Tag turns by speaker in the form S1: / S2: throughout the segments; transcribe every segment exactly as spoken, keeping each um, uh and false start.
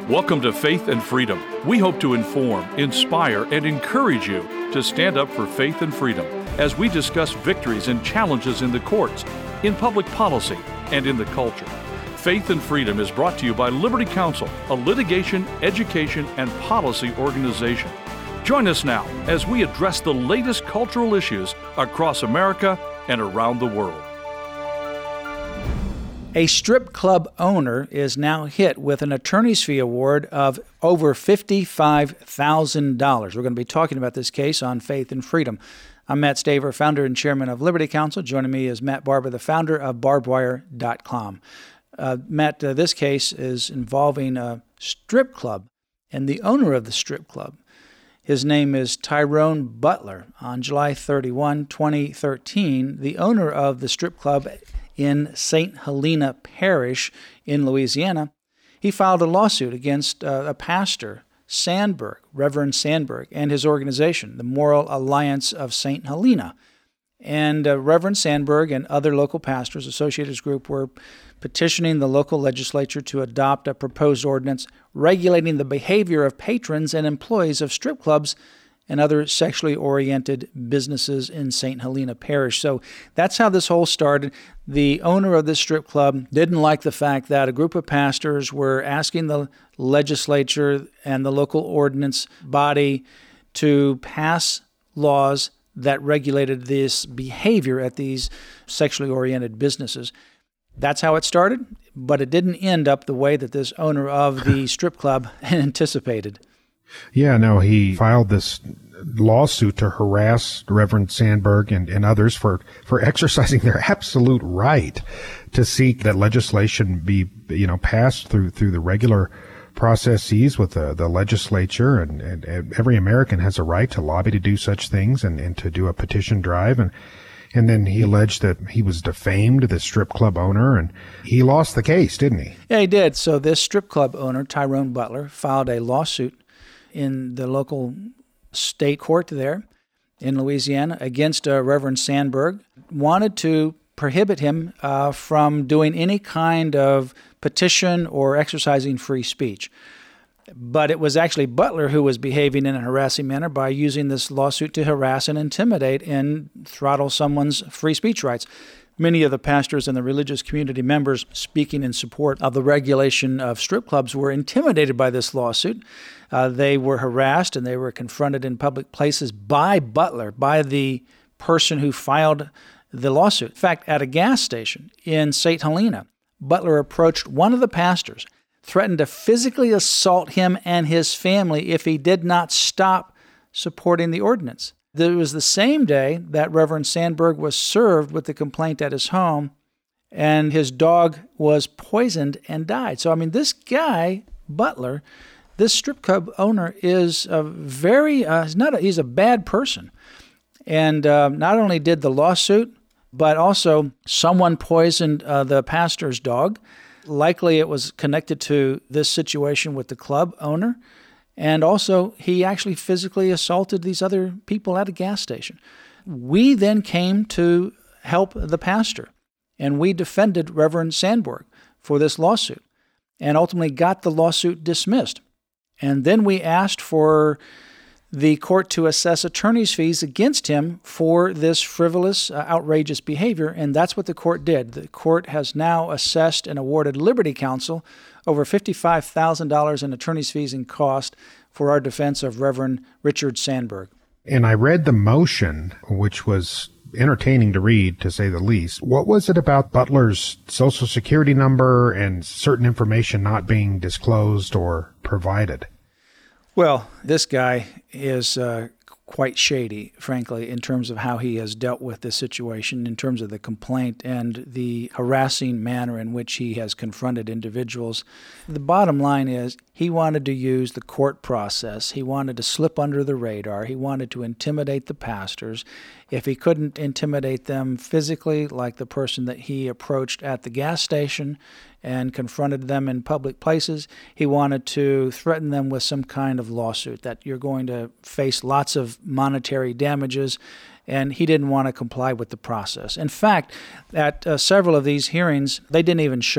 S1: Welcome to Faith and Freedom. We hope to inform, inspire, and encourage you to stand up for faith and freedom as we discuss victories and challenges in the courts, in public policy, and in the culture. Faith and Freedom is brought to you by Liberty Counsel, a litigation, education, and policy organization. Join us now as we address the latest cultural issues across America and around the world.
S2: A strip club owner is now hit with an attorney's fee award of over fifty-five thousand dollars. We're going to be talking about this case on Faith and Freedom. I'm Matt Staver, founder and chairman of Liberty Counsel. Joining me is Matt Barber, the founder of barbed wire dot com. Uh, Matt, uh, this case is involving a strip club and the owner of the strip club. His name is Tyrone Butler. On July thirty-first, twenty thirteen, the owner of the strip club in Saint Helena Parish in Louisiana, he filed a lawsuit against uh, a pastor, Sandberg, Reverend Sandberg, and his organization, the Moral Alliance of Saint Helena. And uh, Reverend Sandberg and other local pastors, Associated Group, were petitioning the local legislature to adopt a proposed ordinance regulating the behavior of patrons and employees of strip clubs and other sexually oriented businesses in Saint Helena Parish. So that's how this whole started. The owner of this strip club didn't like the fact that a group of pastors were asking the legislature and the local ordinance body to pass laws that regulated this behavior at these sexually oriented businesses. That's how it started, but it didn't end up the way that this owner of the strip club anticipated.
S3: Yeah, no, he filed this lawsuit to harass Reverend Sandberg and, and others for, for exercising their absolute right to seek that legislation be, you know, passed through through the regular processes with the, the legislature, and, and, and every American has a right to lobby to do such things and, and to do a petition drive. And And then he alleged that he was defamed, the strip club owner, and he lost the case, didn't he?
S2: Yeah, he did. So this strip club owner, Tyrone Butler, filed a lawsuit in the local state court there in Louisiana against uh, Reverend Sandberg, wanted to prohibit him uh, from doing any kind of petition or exercising free speech. But it was actually Butler who was behaving in a harassing manner by using this lawsuit to harass and intimidate and throttle someone's free speech rights. Many of the pastors and the religious community members speaking in support of the regulation of strip clubs were intimidated by this lawsuit. Uh, they were harassed and they were confronted in public places by Butler, by the person who filed the lawsuit. In fact, at a gas station in Saint Helena, Butler approached one of the pastors, threatened to physically assault him and his family if he did not stop supporting the ordinance. It was the same day that Reverend Sandberg was served with the complaint at his home, and his dog was poisoned and died. So, I mean, this guy, Butler, this strip club owner, is a very, uh, he's, not a, he's a bad person. And uh, not only did the lawsuit, but also someone poisoned uh, the pastor's dog. Likely it was connected to this situation with the club owner. And also, he actually physically assaulted these other people at a gas station. We then came to help the pastor, and we defended Reverend Sandberg for this lawsuit and ultimately got the lawsuit dismissed. And then we asked for the court to assess attorney's fees against him for this frivolous, uh, outrageous behavior, and that's what the court did. The court has now assessed and awarded Liberty Counsel over fifty-five thousand dollars in attorney's fees and cost for our defense of Reverend Richard Sandberg.
S3: And I read the motion, which was entertaining to read, to say the least. What was it about Butler's Social Security number and certain information not being disclosed or provided?
S2: Well, this guy is uh, quite shady, frankly, in terms of how he has dealt with this situation, in terms of the complaint and the harassing manner in which he has confronted individuals. The bottom line is he wanted to use the court process. He wanted to slip under the radar. He wanted to intimidate the pastors. If he couldn't intimidate them physically, like the person that he approached at the gas station and confronted them in public places, he wanted to threaten them with some kind of lawsuit that you're going to face lots of monetary damages, and he didn't want to comply with the process. In fact, at uh, several of these hearings, they didn't even show up.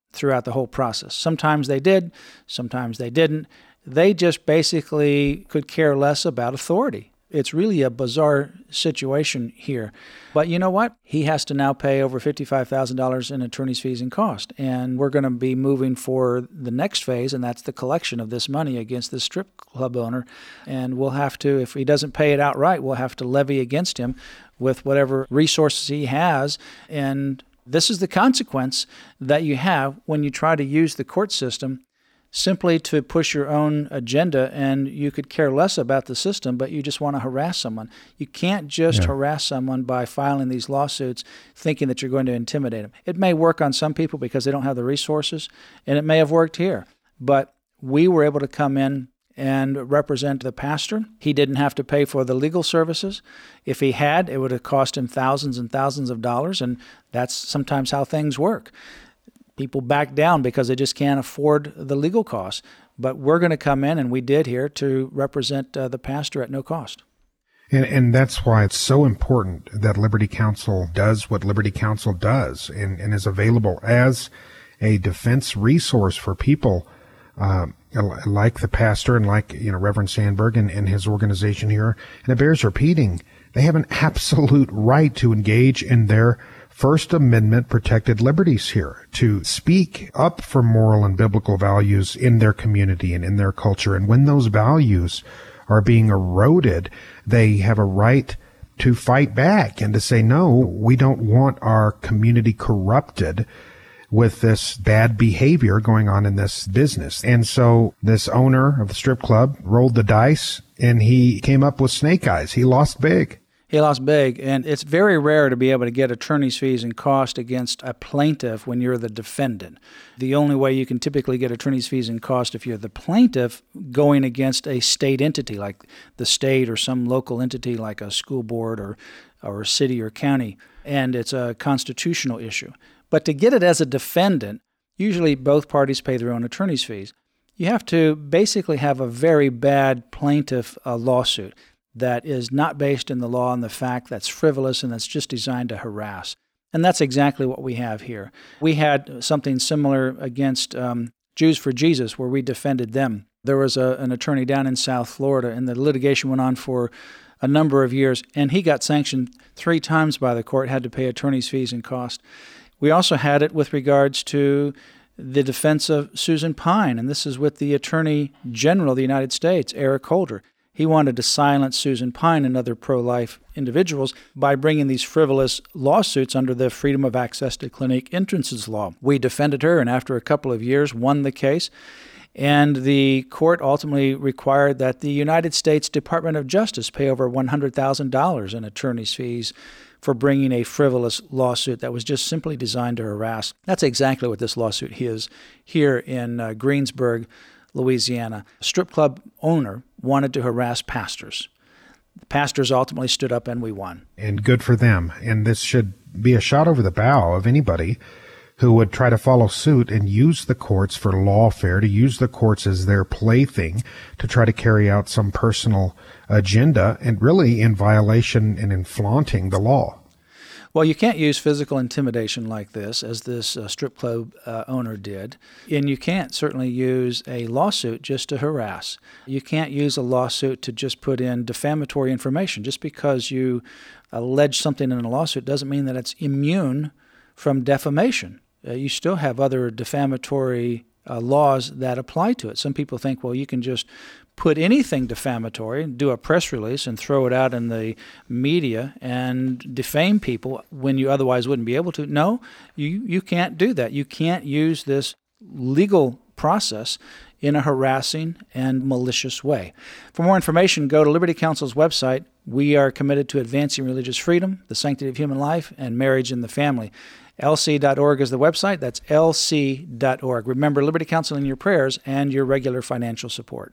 S2: throughout the whole process. Sometimes they did, sometimes they didn't. They just basically could care less about authority. It's really a bizarre situation here. But you know what? He has to now pay over fifty-five thousand dollars in attorney's fees and cost. And we're going to be moving for the next phase, and that's the collection of this money against the strip club owner. And we'll have to, if he doesn't pay it outright, we'll have to levy against him with whatever resources he has. And this is the consequence that you have when you try to use the court system simply to push your own agenda, and you could care less about the system, but you just want to harass someone. You can't just yeah. harass someone by filing these lawsuits thinking that you're going to intimidate them. It may work on some people because they don't have the resources, and it may have worked here. But we were able to come in and represent the pastor. He didn't have to pay for the legal services. If he had, it would have cost him thousands and thousands of dollars, and that's sometimes how things work. People back down because they just can't afford the legal costs. But we're going to come in, and we did here, to represent uh, the pastor at no cost.
S3: And, and that's why it's so important that Liberty Counsel does what Liberty Counsel does and, and is available as a defense resource for people uh, like the pastor and like, you know, Reverend Sandberg and, and his organization here. And it bears repeating, they have an absolute right to engage in their First Amendment protected liberties here, to speak up for moral and biblical values in their community and in their culture. And when those values are being eroded, they have a right to fight back and to say, no, we don't want our community corrupted with this bad behavior going on in this business. And so this owner of the strip club rolled the dice, and he came up with snake eyes. He lost big.
S2: He lost big, and it's very rare to be able to get attorney's fees and cost against a plaintiff when you're the defendant. The only way you can typically get attorney's fees and cost if you're the plaintiff going against a state entity like the state or some local entity like a school board or, or a city or county, and it's a constitutional issue. But to get it as a defendant, usually both parties pay their own attorney's fees. You have to basically have a very bad plaintiff uh, lawsuit that is not based in the law and the fact, that's frivolous, and that's just designed to harass. And that's exactly what we have here. We had something similar against um, Jews for Jesus, where we defended them. There was a, an attorney down in South Florida, and the litigation went on for a number of years, and he got sanctioned three times by the court, had to pay attorney's fees and cost. We also had it with regards to the defense of Susan Pine, and this is with the Attorney General of the United States, Eric Holder. He wanted to silence Susan Pine and other pro-life individuals by bringing these frivolous lawsuits under the Freedom of Access to Clinic Entrances Law. We defended her, and after a couple of years, won the case. And the court ultimately required that the United States Department of Justice pay over one hundred thousand dollars in attorney's fees for bringing a frivolous lawsuit that was just simply designed to harass. That's exactly what this lawsuit is here in uh, Greensburg, Louisiana. A strip club owner wanted to harass pastors. The pastors ultimately stood up, and we won.
S3: And good for them. And this should be a shot over the bow of anybody who would try to follow suit and use the courts for lawfare, to use the courts as their plaything to try to carry out some personal agenda, and really in violation and in flaunting the law.
S2: Well, you can't use physical intimidation like this, as this uh, strip club uh, owner did, and you can't certainly use a lawsuit just to harass. You can't use a lawsuit to just put in defamatory information. Just because you allege something in a lawsuit doesn't mean that it's immune from defamation. Uh, you still have other defamatory uh, laws that apply to it. Some people think, well, you can just put anything defamatory, do a press release and throw it out in the media and defame people when you otherwise wouldn't be able to. No, you, you can't do that. You can't use this legal process in a harassing and malicious way. For more information, go to Liberty Counsel's website. We are committed to advancing religious freedom, the sanctity of human life, and marriage in the family. L C dot org is the website. That's L C dot org. Remember Liberty Counsel in your prayers and your regular financial support.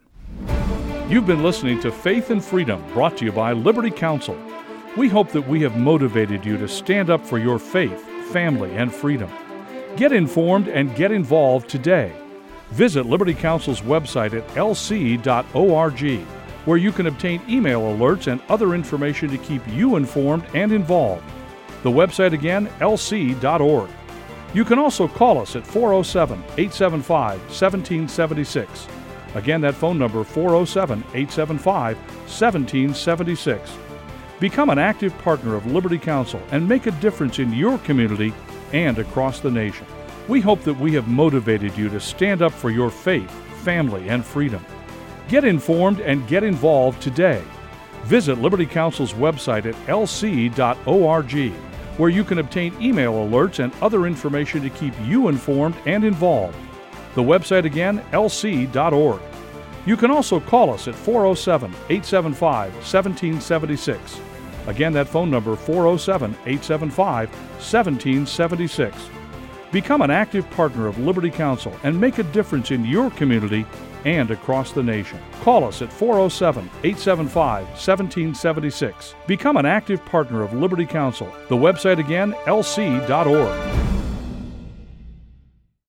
S1: You've been listening to Faith and Freedom, brought to you by Liberty Counsel. We hope that we have motivated you to stand up for your faith, family, and freedom. Get informed and get involved today. Visit Liberty Counsel's website at L C dot org, where you can obtain email alerts and other information to keep you informed and involved. The website again, L C dot org. You can also call us at four oh seven, eight seven five, one seven seven six. Again, that phone number, four oh seven, eight seven five, one seven seven six. Become an active partner of Liberty Counsel and make a difference in your community and across the nation. We hope that we have motivated you to stand up for your faith, family, and freedom. Get informed and get involved today. Visit Liberty Counsel's website at l c dot org, where you can obtain email alerts and other information to keep you informed and involved. The website again, l c dot org. You can also call us at four oh seven, eight seven five, one seven seven six. Again, that phone number, four oh seven, eight seven five, one seven seven six. Become an active partner of Liberty Counsel and make a difference in your community and across the nation. Call us at four oh seven, eight seven five, one seven seven six. Become an active partner of Liberty Counsel. The website again, l c dot org.